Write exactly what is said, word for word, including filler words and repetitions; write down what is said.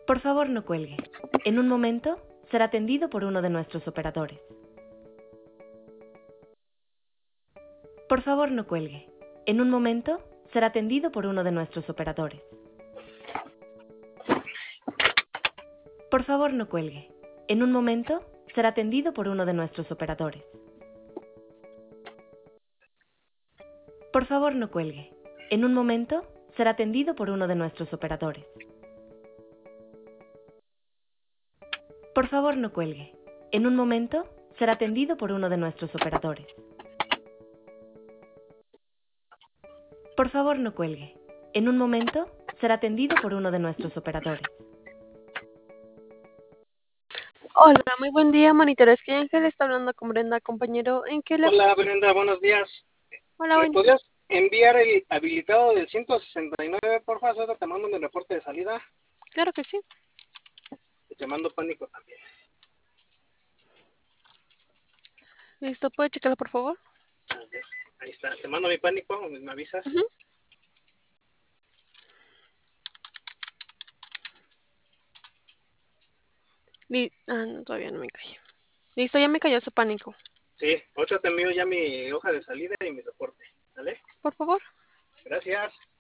Por favor, no cuelgue. En un momento, será atendido por uno de nuestros operadores. Por favor, no cuelgue. En un momento, será atendido por uno de nuestros operadores. Por favor, no cuelgue. En un momento, será atendido por uno de nuestros operadores. Por favor, no cuelgue. En un momento, será atendido por uno de nuestros operadores. Por favor, no cuelgue. En un momento, será atendido por uno de nuestros operadores. Por favor, no cuelgue. En un momento, será atendido por uno de nuestros operadores. Hola, muy buen día, monitores. Que Ángel está hablando con Brenda, compañero. ¿En qué le... Hola Brenda, buenos días. Hola, ¿Me buen... podrías enviar el habilitado del ciento sesenta y nueve, por favor? Ahora te mando mi reporte de salida. Claro que sí. Y te mando pánico también. Listo, ¿puede checarlo, por favor? A ver, ahí está. Te mando mi pánico, me avisas. Uh-huh. Li... Ah, no, todavía no me cae. Listo, ya me cayó su pánico. Sí, ocho te envío ya mi hoja de salida y mi reporte. ¿Vale? Por favor. Gracias.